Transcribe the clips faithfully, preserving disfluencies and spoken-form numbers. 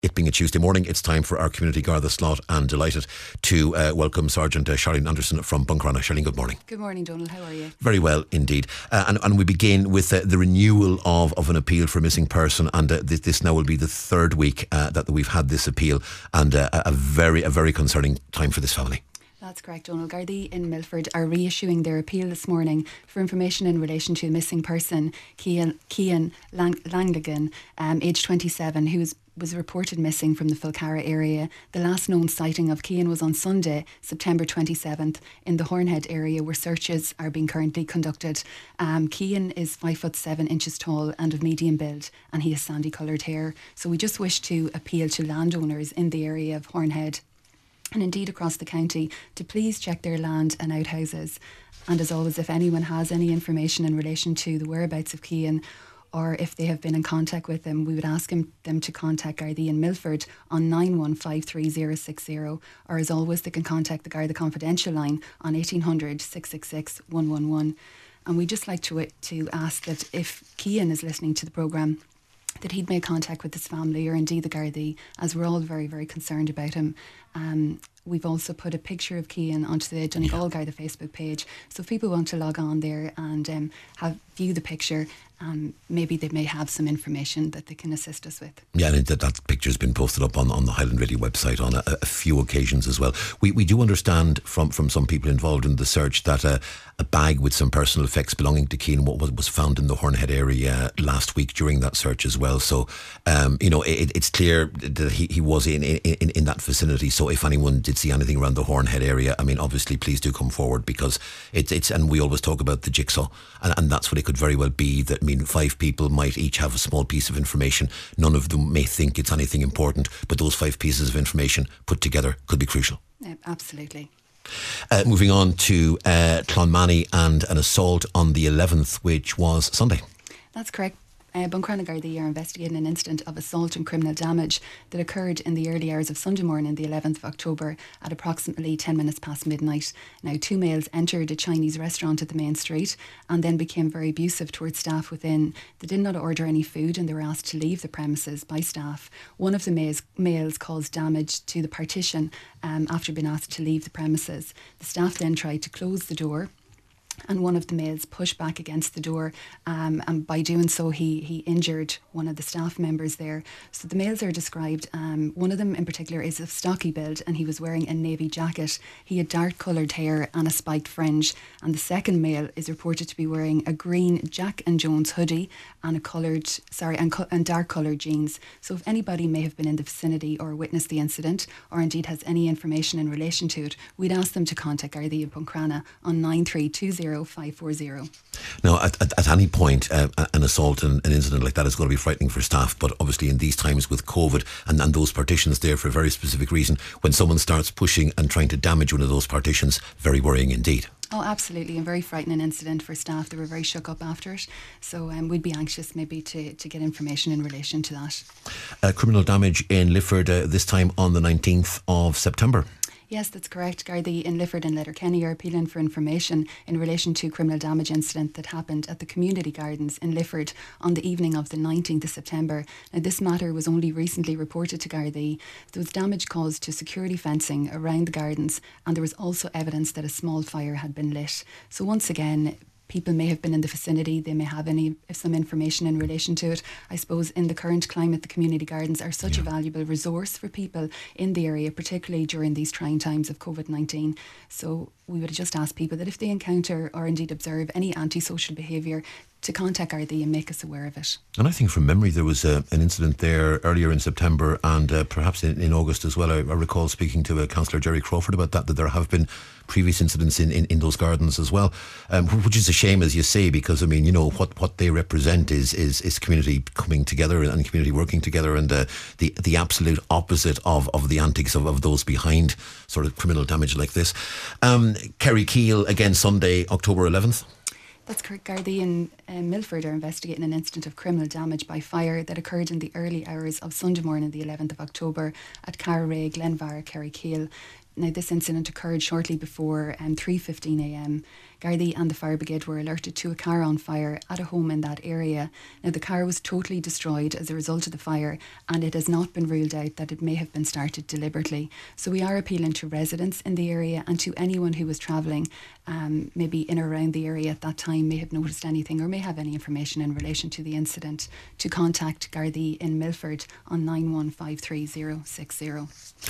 It being a Tuesday morning, it's time for our community Garda slot, and delighted to uh, welcome Sergeant uh, Charlene Anderson from Buncrana. Charlene, good morning. Good morning, Donald. How are you? Very well indeed. Uh, and, and we begin with uh, the renewal of, of an appeal for a missing person, and uh, this, this now will be the third week uh, that we've had this appeal, and uh, a very, a very concerning time for this family. That's correct, Donald. Gardaí in Milford are reissuing their appeal this morning for information in relation to a missing person, Cian, Cian Lang- Langligan, um, aged twenty-seven, who was, was reported missing from the Falcarra area. The last known sighting of Cian was on Sunday, September twenty-seventh, in the Hornhead area, where searches are being currently conducted. Um, Cian is five foot seven inches tall and of medium build, and he has sandy coloured hair. So we just wish to appeal to landowners in the area of Hornhead, and indeed across the county, to please check their land and outhouses. And as always, if anyone has any information in relation to the whereabouts of Cian, or if they have been in contact with them, we would ask them, them to contact Gardaí in Milford on nine one five three zero six zero, or as always, they can contact the Garda Confidential line on eighteen hundred, six six six, one one one. And we'd just like to, to ask that if Cian is listening to the programme, that he'd make contact with his family, or indeed the Gardaí, as we're all very, very concerned about him. Um, we've also put a picture of Cian onto the Donegal Garda Facebook page, so if people want to log on there and um, have view the picture, um, maybe they may have some information that they can assist us with. Yeah, and that, that picture's been posted up on, on the Highland Radio website on a, a few occasions as well. We we do understand from, from some people involved in the search that uh, a bag with some personal effects belonging to Cian was, was found in the Hornhead area last week during that search as well. So, um, you know, it, it's clear that he, he was in, in, in that vicinity. So if anyone did see anything around the Hornhead area, I mean, obviously, please do come forward, because it's, it's and we always talk about the jigsaw, and, and that's what it could very well be. That, I mean, five people might each have a small piece of information. None of them may think it's anything important, but those five pieces of information put together could be crucial. Yeah, absolutely. Uh, moving on to uh, Clonmany and an assault on the eleventh, which was Sunday. That's correct. Uh, Buncrana Gardaí are investigating an incident of assault and criminal damage that occurred in the early hours of Sunday morning, the eleventh of October, at approximately ten minutes past midnight. Now, two males entered a Chinese restaurant at the main street and then became very abusive towards staff within. They did not order any food and they were asked to leave the premises by staff. One of the males, males caused damage to the partition um, after being asked to leave the premises. The staff then tried to close the door, and one of the males pushed back against the door, um, and by doing so he he injured one of the staff members there. So the males are described, um, one of them in particular is of stocky build, and he was wearing a navy jacket. He had dark coloured hair and a spiked fringe, and the second male is reported to be wearing a green Jack and Jones hoodie and a coloured, sorry, and, co- and dark coloured jeans. So if anybody may have been in the vicinity or witnessed the incident, or indeed has any information in relation to it, we'd ask them to contact Gardaí of Buncrana on nine three two zero five four zero. Now, at, at, at any point, uh, an assault and an incident like that is going to be frightening for staff, but obviously in these times with COVID and, and those partitions there for a very specific reason, when someone starts pushing and trying to damage one of those partitions, very worrying indeed. Oh, absolutely, and very frightening incident for staff. They were very shook up after it, so um, we'd be anxious maybe to, to get information in relation to that. Uh, criminal damage in Lifford, uh, this time on the nineteenth of September. Yes, that's correct. Gardaí in Lifford and Letterkenny are appealing for information in relation to a criminal damage incident that happened at the Community Gardens in Lifford on the evening of the nineteenth of September. Now, this matter was only recently reported to Gardaí. There was damage caused to security fencing around the gardens, and there was also evidence that a small fire had been lit. So once again, people may have been in the vicinity, they may have any some information in relation to it. I suppose in the current climate, the community gardens are such yeah. a valuable resource for people in the area, particularly during these trying times of COVID nineteen. So we would just ask people that if they encounter or indeed observe any antisocial behaviour, to contact Gardaí and make us aware of it. And I think from memory there was uh, an incident there earlier in September, and uh, perhaps in, in August as well. I, I recall speaking to uh, Councillor Jerry Crawford about that, that there have been previous incidents in, in, in those gardens as well, um, which is a shame, as you say, because I mean, you know, what, what they represent is, is is community coming together and community working together, and uh, the the absolute opposite of, of the antics of, of those behind sort of criminal damage like this. Um, Kerry Keel, again Sunday, October eleventh. That's correct. Gardaí and uh, Milford are investigating an incident of criminal damage by fire that occurred in the early hours of Sunday morning, the eleventh of October, at Carray, Glenvarra, Kerry Keel. now this incident occurred shortly before um, three fifteen a m. Gardaí and the fire brigade were alerted to a car on fire at a home in that area. Now the car was totally destroyed as a result of the fire, and it has not been ruled out that it may have been started deliberately. So we are appealing to residents in the area and to anyone who was travelling um, maybe in or around the area at that time, may have noticed anything or may have any information in relation to the incident, to contact Gardaí in Milford on nine one five three zero six zero.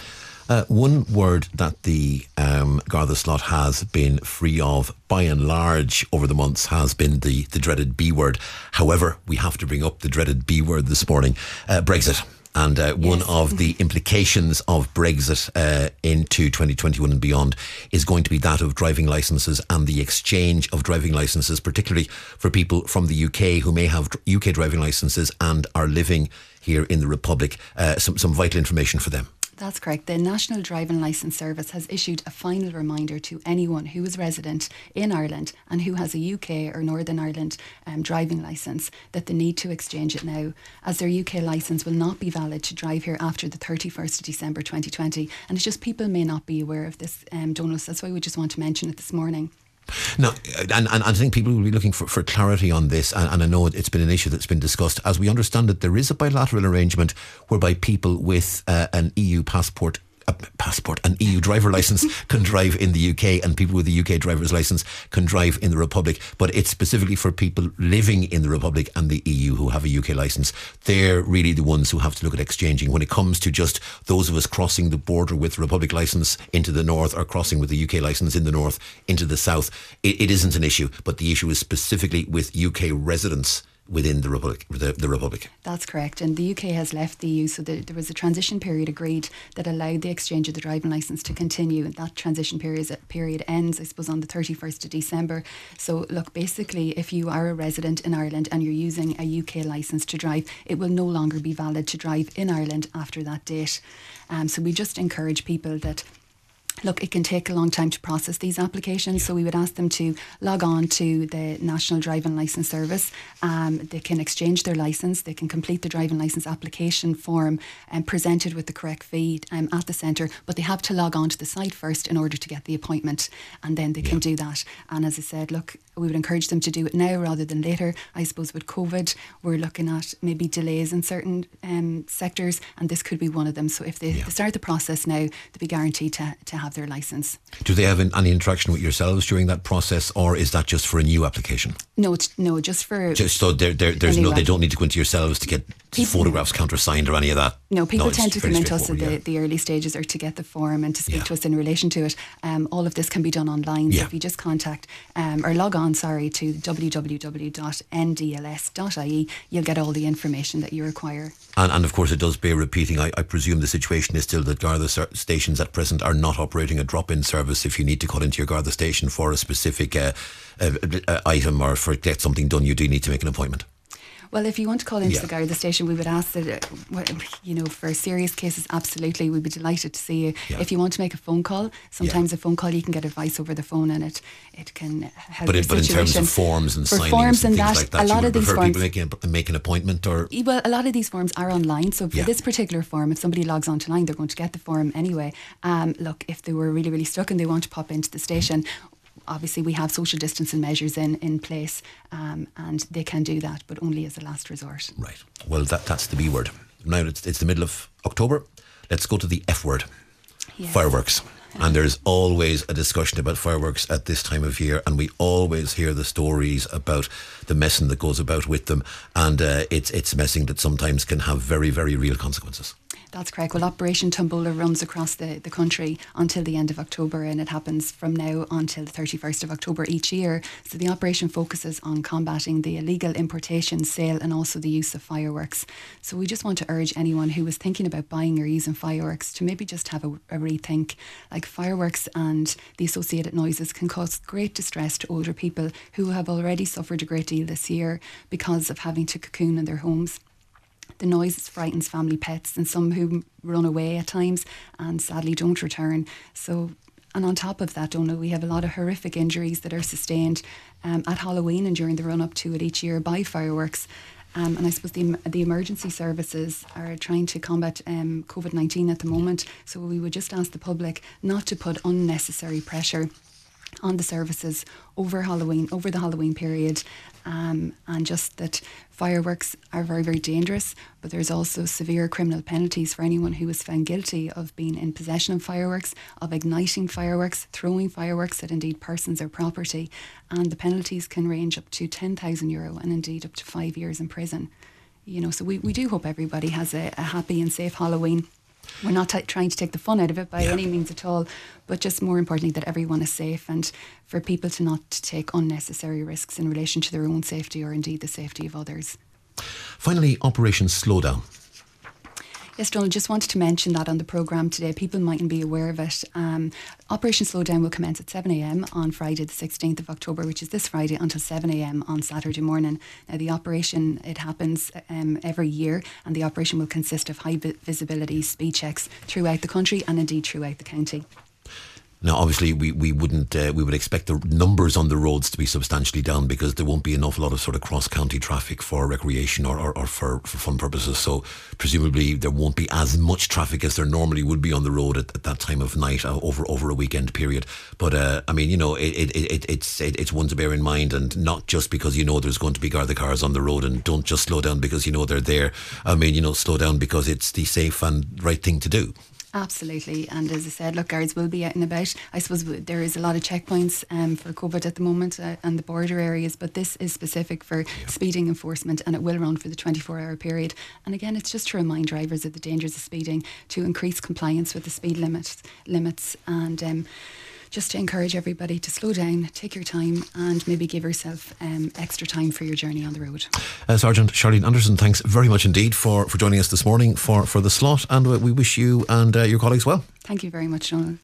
Uh, one word that the um, Garda slot has been free of, by and large, over the months, has been the, the dreaded B word. However, we have to bring up the dreaded B word this morning, uh, Brexit. And uh, yes. one of the implications of Brexit uh, into twenty twenty-one and beyond is going to be that of driving licences and the exchange of driving licences, particularly for people from the U K who may have U K driving licences and are living here in the Republic. Uh, some, some vital information for them. That's correct. The National Driving Licence Service has issued a final reminder to anyone who is resident in Ireland and who has a U K or Northern Ireland um, driving licence that they need to exchange it now, as their U K licence will not be valid to drive here after the thirty-first of December twenty twenty. And it's just people may not be aware of this, um, Donald. That's why we just want to mention it this morning. Now, and, and I think people will be looking for, for clarity on this, and, and I know it's been an issue that's been discussed. As we understand it, there is a bilateral arrangement whereby people with uh, an E U passport a passport, an E U driver licence can drive in the U K, and people with a U K driver's licence can drive in the Republic. But it's specifically for people living in the Republic and the E U who have a U K licence. They're really the ones who have to look at exchanging. When it comes to just those of us crossing the border with the Republic licence into the north, or crossing with the U K licence in the north into the south, it, it isn't an issue. But the issue is specifically with U K residents within the Republic, the, the Republic. That's correct. And the U K has left the E U, so the, there was a transition period agreed that allowed the exchange of the driving licence to continue. And that transition period, period ends, I suppose, on the thirty-first of December. So look, basically, if you are a resident in Ireland and you're using a U K licence to drive, it will no longer be valid to drive in Ireland after that date. Um, so we just encourage people that, look, it can take a long time to process these applications, so we would ask them to log on to the National Driving Licence Service. Um, they can exchange their licence, they can complete the driving licence application form and present it with the correct fee um, at the centre, but they have to log on to the site first in order to get the appointment, and then they can yeah. do that. And as I said, look, we would encourage them to do it now rather than later. I suppose with COVID, we're looking at maybe delays in certain um, sectors, and this could be one of them. So if they, yeah. they start the process now, they'll be guaranteed to, to have their licence. Do they have any interaction with yourselves during that process, or is that just for a new application? No, no, just for just so they're, they're, there's no, they don't need to go into yourselves to get people, photographs countersigned or any of that. No, people no, tend to come into us at the, yeah. the early stages, or to get the form and to speak yeah. to us in relation to it. Um, all of this can be done online. So yeah. if you just contact um, or log on, sorry, to w w w dot n d l s dot i e, you'll get all the information that you require. And, and of course, it does bear repeating. I, I presume the situation is still that Garda stations at present are not operating a drop-in service. If you need to call into your Garda station for a specific uh, uh, uh, item or for get something done, you do need to make an appointment. Well, if you want to call into yeah. the Garda station, we would ask that, uh, you know, for serious cases, absolutely, we'd be delighted to see you. Yeah. If you want to make a phone call, sometimes yeah. a phone call, you can get advice over the phone, and it, it can help but, your it, but in terms of forms and for signings forms and, and things that, like that, a lot you of would these prefer forms, people make, make an appointment? Or well, a lot of these forms are online, so for yeah. this particular form, if somebody logs on to line, they're going to get the form anyway. Um, look, if they were really, really stuck and they want to pop into the station, obviously we have social distancing measures in, in place, um, and they can do that, but only as a last resort. Right. Well, that that's the B word. Now it's, it's the middle of October. Let's go to the F word. Yes. Fireworks. And there's always a discussion about fireworks at this time of year, and we always hear the stories about the messing that goes about with them, and uh, it's it's messing that sometimes can have very, very real consequences. That's correct. Well, Operation Tombola runs across the, the country until the end of October, and it happens from now until the thirty-first of October each year. So the operation focuses on combating the illegal importation, sale and also the use of fireworks. So we just want to urge anyone who is thinking about buying or using fireworks to maybe just have a, a rethink. Like, fireworks and the associated noises can cause great distress to older people who have already suffered a great deal this year because of having to cocoon in their homes. The noise frightens family pets, and some who run away at times and sadly don't return. So, and on top of that, Donal, we have a lot of horrific injuries that are sustained um, at Halloween and during the run up to it each year by fireworks. Um, and I suppose the, the emergency services are trying to combat um, COVID nineteen at the moment. So we would just ask the public not to put unnecessary pressure on the services over Halloween, over the Halloween period, um, and just that fireworks are very, very dangerous, but there's also severe criminal penalties for anyone who is found guilty of being in possession of fireworks, of igniting fireworks, throwing fireworks at indeed persons or property, and the penalties can range up to ten thousand euro and indeed up to five years in prison. You know, so we, we do hope everybody has a, a happy and safe Halloween. We're not t- trying to take the fun out of it by yeah. any means at all, but just more importantly that everyone is safe, and for people to not take unnecessary risks in relation to their own safety or indeed the safety of others. Finally, Operation Slowdown. Yes, Donald, just wanted to mention that on the programme today. People mightn't be aware of it. Um, Operation Slowdown will commence at seven a.m. on Friday the sixteenth of October, which is this Friday, until seven a.m. on Saturday morning. Now, the operation, it happens um, every year, and the operation will consist of high vi- visibility speed checks throughout the country and indeed throughout the county. Now, obviously, we, we wouldn't uh, we would expect the numbers on the roads to be substantially down because there won't be an awful lot of sort of cross-county traffic for recreation or, or, or for, for fun purposes. So presumably there won't be as much traffic as there normally would be on the road at, at that time of night uh, over over a weekend period. But uh, I mean, you know, it, it, it, it's it, it's one to bear in mind, and not just because you know there's going to be Garda cars on the road, and don't just slow down because you know they're there. I mean, you know, slow down because it's the safe and right thing to do. Absolutely, and as I said, look, guards will be out and about. I suppose there is a lot of checkpoints um, for COVID at the moment uh, and the border areas, but this is specific for yeah. speeding enforcement, and it will run for the twenty-four hour period. And again, it's just to remind drivers of the dangers of speeding, to increase compliance with the speed limits, limits and um, just to encourage everybody to slow down, take your time, and maybe give yourself um, extra time for your journey on the road. Uh, Sergeant Charlene Anderson, thanks very much indeed for, for joining us this morning for, for the slot, and uh, we wish you and uh, your colleagues well. Thank you very much, Donald.